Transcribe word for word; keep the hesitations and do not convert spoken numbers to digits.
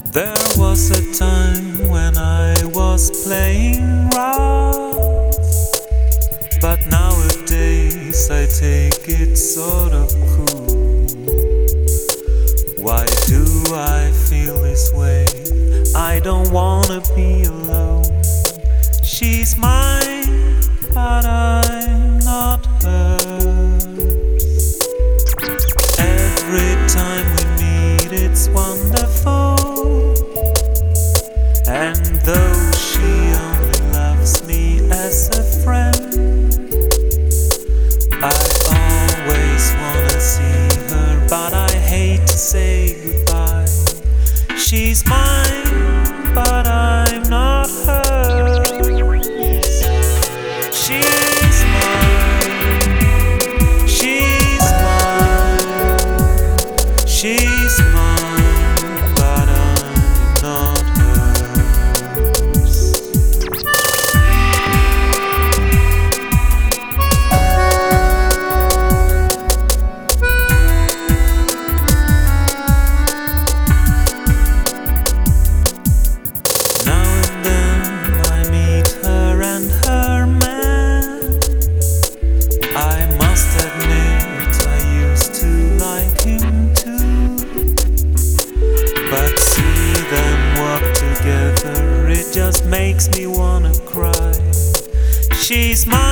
There was a time when I was playing rough, but nowadays I take it sort of cool. Why do I feel this way? I don't wanna be alone. She's mine, but I'm not hers. Every time we meet it's wonderful, and though she only loves me as a friend, I always wanna see her, but I hate to say goodbye. She's mine, but I'm not hers. She's mine, she's mine, she's mine, but I'm not hers. Now and then I meet her and her man. I must admit I used to like him too, but see them walk together, it just makes me wanna cry. She's mine.